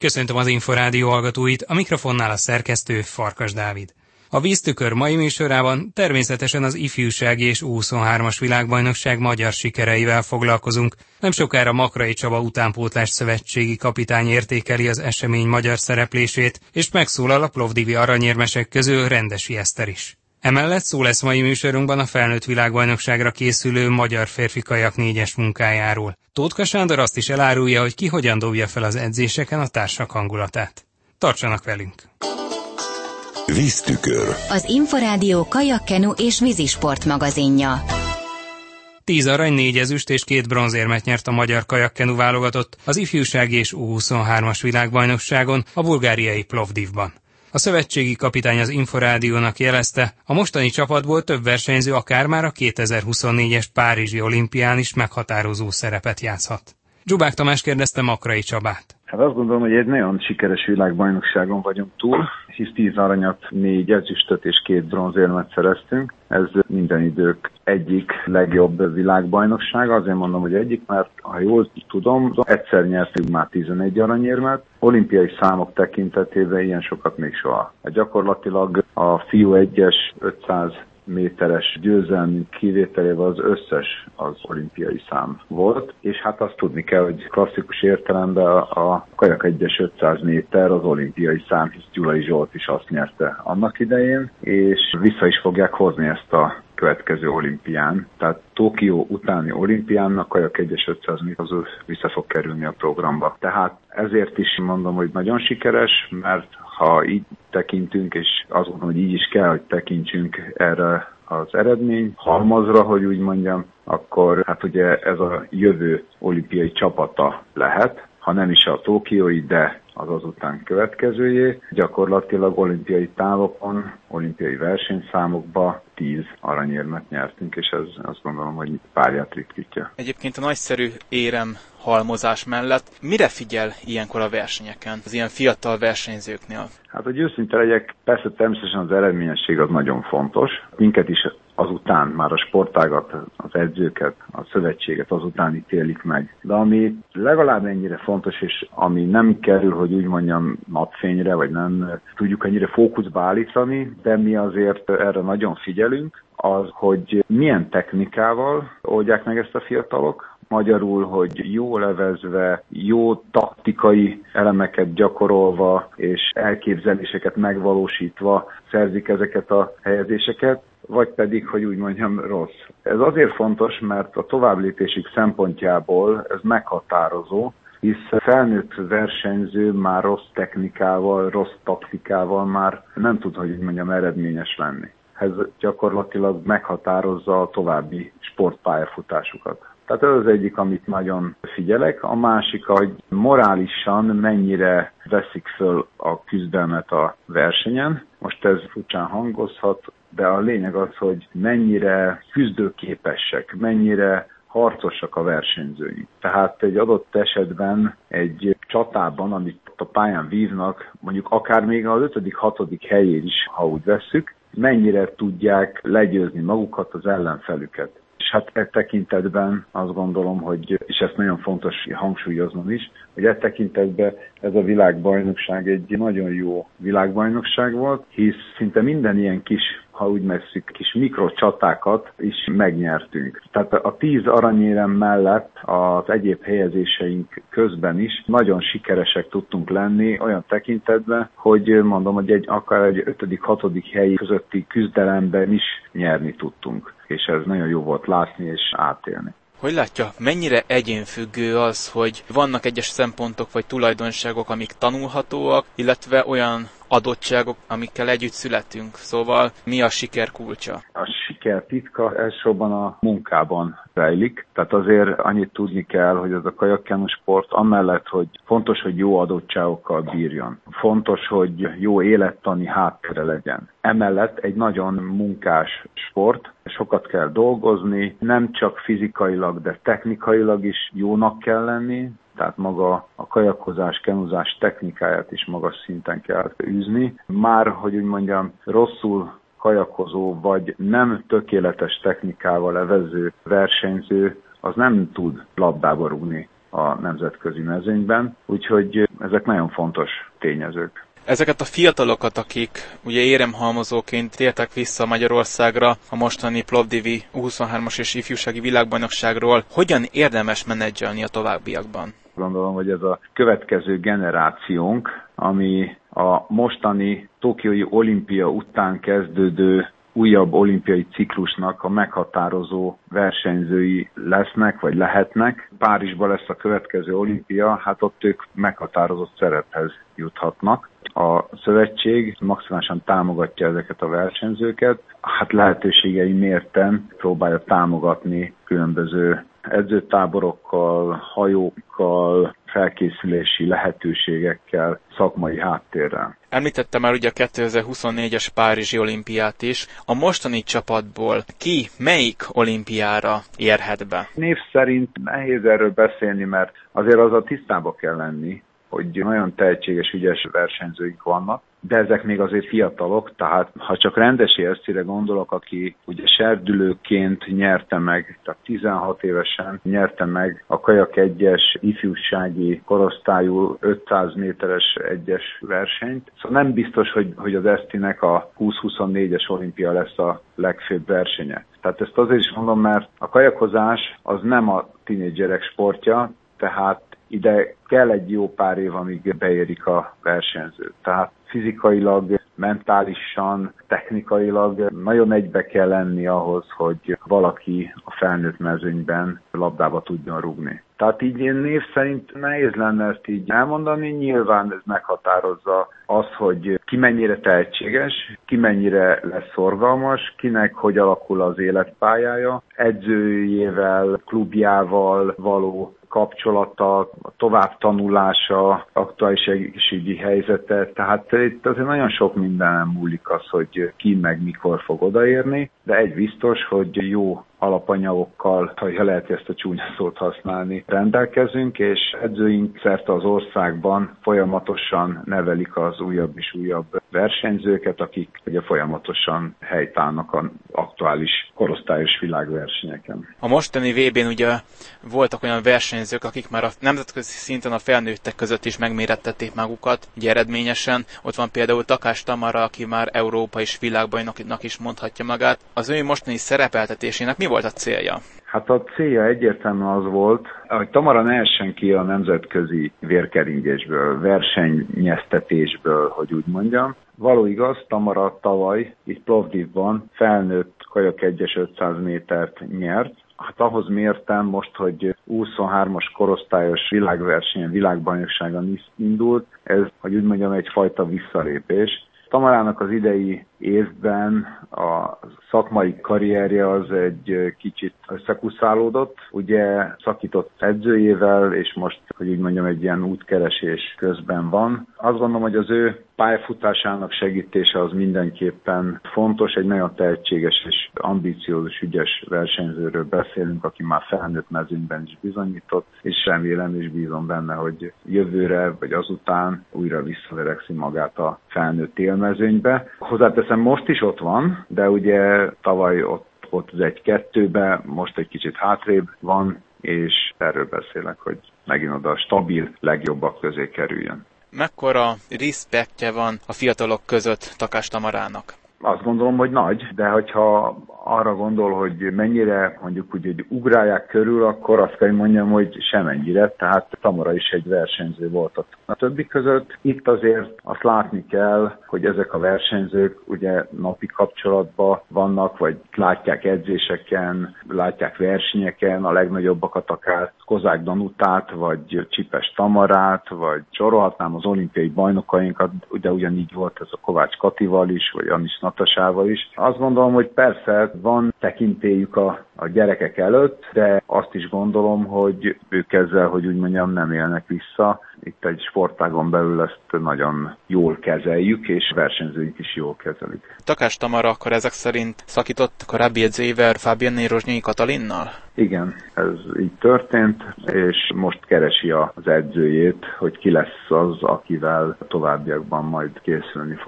Köszöntöm az Inforádió hallgatóit, a mikrofonnál a szerkesztő Farkas Dávid. A Víztükör mai műsorában természetesen az ifjúsági és U23-as világbajnokság magyar sikereivel foglalkozunk. Nem sokára Makrai Csaba utánpótlás szövetségi kapitány értékeli az esemény magyar szereplését, és megszólal a plovdivi aranyérmesek közül Rendesi Eszter is. Emellett szó lesz mai műsorunkban a felnőtt világbajnokságra készülő magyar férfi kajak 4-es munkájáról. Tótka Sándor azt is elárulja, hogy ki hogyan dobja fel az edzéseken a társak hangulatát. Tartsanak velünk! Víztükör. Az Inforádió kajakkenu és vízisport magazinja. 10 arany, 4 ezüst és 2 bronzérmet nyert a magyar kajakkenu válogatott az ifjúsági és U23-as világbajnokságon a bulgáriai Plovdivban. A szövetségi kapitány az Inforádiónak jelezte, a mostani csapatból több versenyző akár már a 2024-es Párizsi olimpián is meghatározó szerepet játszhat. Dzsubák Tamás kérdezte Makrai Csabát. Hát azt gondolom, hogy egy nagyon sikeres világbajnokságon vagyunk túl, hisz 10 aranyat, 4 ezüstöt és 2 bronzérmet szereztünk. Ez minden idők egyik legjobb világbajnokság. Azért mondom, hogy egyik, mert ha jól tudom, egyszer nyertünk már 11 aranyérmet. Olimpiai számok tekintetében ilyen sokat még soha. Gyakorlatilag a fiú 1-es 500 méteres győzelmünk kivételével az összes az olimpiai szám volt, és hát azt tudni kell, hogy klasszikus értelemben a kajak 1-es 500 méter az olimpiai szám, hisz Gyulai Zsolt is azt nyerte annak idején, és vissza is fogják hozni ezt a következő olimpián. Tehát Tokió utáni olimpián a kajak 1-es 500 méter az vissza fog kerülni a programba. Tehát ezért is mondom, hogy nagyon sikeres, mert ha így tekintünk, és azt gondolom, hogy így is kell, hogy tekintsünk erre az eredmény halmazra, hogy úgy mondjam, akkor hát ugye ez a jövő olimpiai csapata lehet, ha nem is a tokiói, de az azután következőjé. Gyakorlatilag olimpiai távokon, olimpiai versenyszámokban 10 aranyérmet nyertünk, és ez azt gondolom, hogy párját ritkítja. Egyébként a nagyszerű érem halmozás mellett mire figyel ilyenkor a versenyeken, az ilyen fiatal versenyzőknél? Hát, hogy őszinte legyek, persze természetesen az eredményesség az nagyon fontos. Minket is azután már a sportágat, az edzőket, a szövetséget azután ítélik meg. De ami legalább ennyire fontos, és ami nem kerül, hogy úgy mondjam, napfényre, vagy nem tudjuk ennyire fókuszba állítani, de mi azért erre nagyon figyelünk, az, hogy milyen technikával oldják meg ezt a fiatalok. Magyarul, hogy jó levezve, jó taktikai elemeket gyakorolva és elképzeléseket megvalósítva szerzik ezeket a helyezéseket, vagy pedig, hogy úgy mondjam, rossz. Ez azért fontos, mert a továbblépésük szempontjából ez meghatározó, hisz felnőtt versenyző már rossz technikával, rossz taktikával már nem tud, hogy úgy mondjam, eredményes lenni. Ez gyakorlatilag meghatározza a további sportpályafutásukat. Tehát ez az egyik, amit nagyon figyelek. A másik, hogy morálisan mennyire veszik föl a küzdelmet a versenyen. Most ez furcsán hangozhat, de a lényeg az, hogy mennyire küzdőképesek, mennyire harcosak a versenyzőink. Tehát egy adott esetben egy csatában, amit a pályán vívnak, mondjuk akár még az 5.-6. helyén is, ha úgy vesszük, mennyire tudják legyőzni magukat, az ellenfelüket. És hát e tekintetben azt gondolom, hogy, és ezt nagyon fontos hangsúlyoznom is, hogy e tekintetben ez a világbajnokság egy nagyon jó világbajnokság volt, hisz szinte minden ilyen kis, ha úgy messzük, kis mikrocsatákat is megnyertünk. Tehát a 10 aranyérem mellett az egyéb helyezéseink közben is nagyon sikeresek tudtunk lenni olyan tekintetben, hogy mondom, hogy akár egy 5.-6. hely közötti küzdelemben is nyerni tudtunk. És ez nagyon jó volt látni és átélni. Hogy látja, mennyire egyénfüggő az, hogy vannak egyes szempontok vagy tulajdonságok, amik tanulhatóak, illetve olyan adottságok, amikkel együtt születünk. Szóval mi a siker kulcsa? A siker titka elsősorban a munkában rejlik. Tehát azért annyit tudni kell, hogy ez a kajakkenu sport amellett, hogy fontos, hogy jó adottságokkal bírjon. Fontos, hogy jó élettani háttere legyen. Emellett egy nagyon munkás sport, sokat kell dolgozni, nem csak fizikailag, de technikailag is jónak kell lenni, tehát maga a kajakkozás, kenuzás technikáját is magas szinten kell űzni. Már, hogy úgy mondjam, rosszul kajakozó vagy nem tökéletes technikával levező versenyző, az nem tud labdába rúgni. a nemzetközi mezőnyben, úgyhogy ezek nagyon fontos tényezők. Ezeket a fiatalokat, akik ugye éremhalmozóként tértek vissza Magyarországra a mostani Plovdivi U23-as és ifjúsági világbajnokságról, hogyan érdemes menedzselni a továbbiakban? Gondolom, hogy ez a következő generációnk, ami a mostani tokiói olimpia után kezdődő újabb olimpiai ciklusnak a meghatározó versenyzői lesznek, vagy lehetnek. Párizsban lesz a következő olimpia, hát ott ők meghatározott szerephez juthatnak. A szövetség maximálisan támogatja ezeket a versenyzőket, hát lehetőségei mérten próbálja támogatni különböző edzőtáborokkal, hajókkal, felkészülési lehetőségekkel, szakmai háttérrel. Említette már ugye a 2024-es Párizsi olimpiát is. A mostani csapatból ki melyik olimpiára érhet be? Név szerint nehéz erről beszélni, mert azért azzal tisztába kell lenni, hogy nagyon tehetséges, ügyes versenyzőink vannak, de ezek még azért fiatalok, tehát ha csak Rendesi Esztire gondolok, aki ugye serdülőként nyerte meg, tehát 16 évesen nyerte meg a kajak 1-es ifjúsági korosztályú 500 méteres egyes versenyt. Szóval nem biztos, hogy az Esztinek a 2024-es olimpia lesz a legfőbb versenye. Tehát ezt azért is mondom, mert a kajakozás az nem a tínédzserek sportja, tehát ide kell egy jó pár év, amíg beérik a versenyzőt. Tehát fizikailag, mentálisan, technikailag nagyon egybe kell lenni ahhoz, hogy valaki a felnőtt mezőnyben labdába tudjon rúgni. Tehát így én név szerint nehéz lenne ezt így elmondani, nyilván ez meghatározza azt, hogy ki mennyire tehetséges, ki mennyire lesz szorgalmas, kinek hogy alakul az életpályája, edzőjével, klubjával való kapcsolata, a továbbtanulása, aktuális egészségügyi helyzete, tehát itt azért nagyon sok mindenem múlik az, hogy ki meg mikor fog odaérni, de egy biztos, hogy jó alapanyagokkal, ha lehet ezt a csúnya szót használni, rendelkezünk, és edzőink szerte az országban folyamatosan nevelik az újabb és újabb versenyzőket, akik ugye folyamatosan helytállnak az aktuális korosztályos világversenyeken. A mostani VB-n ugye voltak olyan versenyzők, akik már a nemzetközi szinten a felnőttek között is megmérettették magukat, ugye eredményesen. Ott van például Takás Tamara, aki már Európa és világbajnoknak is mondhatja magát. Az ő mostani szerepeltetésének mi volt a célja? Hát a célja egyértelműen az volt, hogy Tamara ne essen ki a nemzetközi vérkeringésből, versenyeztetésből, hogy úgy mondjam. Való igaz, Tamara tavaly itt Plovdivban felnőtt kajak 1-es 500 métert nyert. Hát ahhoz mértem most, hogy 23-as korosztályos világversenyen, világbajnokságon indult, ez, hogy úgy mondjam, egyfajta visszalépés. Tamarának az idei évben a szakmai karrierje az egy kicsit összekuszálódott. Ugye szakított edzőjével, és most, hogy úgy mondjam, egy ilyen útkeresés közben van. Azt gondolom, hogy az ő pályafutásának segítése az mindenképpen fontos. Egy nagyon tehetséges és ambiciózus, ügyes versenyzőről beszélünk, aki már felnőtt mezőnyben is bizonyított, és remélem és bízom benne, hogy jövőre vagy azután újra visszaverekszi magát a felnőtt élmezőnybe. Hozzáteszem, most is ott van, de ugye tavaly ott az 1-2-ben, most egy kicsit hátrébb van, és erről beszélek, hogy megint oda a stabil, legjobbak közé kerüljön. Mekkora respektje van a fiatalok között Takás Tamarának? Azt gondolom, hogy nagy, de hogyha arra gondol, hogy mennyire mondjuk úgy, hogy ugrálják körül, akkor azt kell mondjam, hogy semennyire, tehát Tamara is egy versenyző volt a többi között. Itt azért azt látni kell, hogy ezek a versenyzők ugye napi kapcsolatban vannak, vagy látják edzéseken, látják versenyeken, a legnagyobbakat akár Kozák Danutát, vagy Csipes Tamarát, vagy sorolhatnám az olimpiai bajnokainkat, ugye ugyanígy volt ez a Kovács Katival is, vagy Anis Natasával is. Azt gondolom, hogy persze van tekintélyük a gyerekek előtt, de azt is gondolom, hogy ők ezzel, hogy úgy mondjam, nem élnek vissza. Itt egy sportágon belül ezt nagyon jól kezeljük, és versenyzőink is jól kezelik. Takás Tamara akkor ezek szerint szakított korábbi edzőivel, Fabienne Rozsnyi Katalinnal? Igen, ez így történt, és most keresi az edzőjét, hogy ki lesz az, akivel továbbiakban majd készülni fog.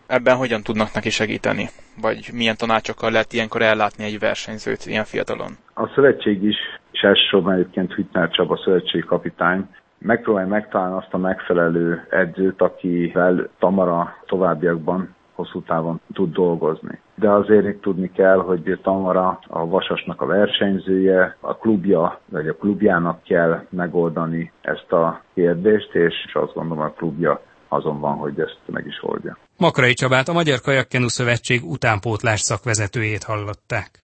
ebben hogyan tudnak neki segíteni? Vagy milyen tanácsokkal lehet ilyenkor ellátni egy versenyzőt ilyen fiatalon? A szövetség is, és elsősorban egyébként Hüttner Csaba szövetségkapitány, megpróbálja megtalálni azt a megfelelő edzőt, akivel Tamara továbbiakban hosszú távon tud dolgozni. De azért tudni kell, hogy Tamara a Vasasnak a versenyzője, a klubja, vagy a klubjának kell megoldani ezt a kérdést, és azt gondolom, a klubja azon van, hogy ezt meg is oldja. Makrai Csabát, a Magyar Kajakkenu Szövetség utánpótlás szakvezetőjét hallották.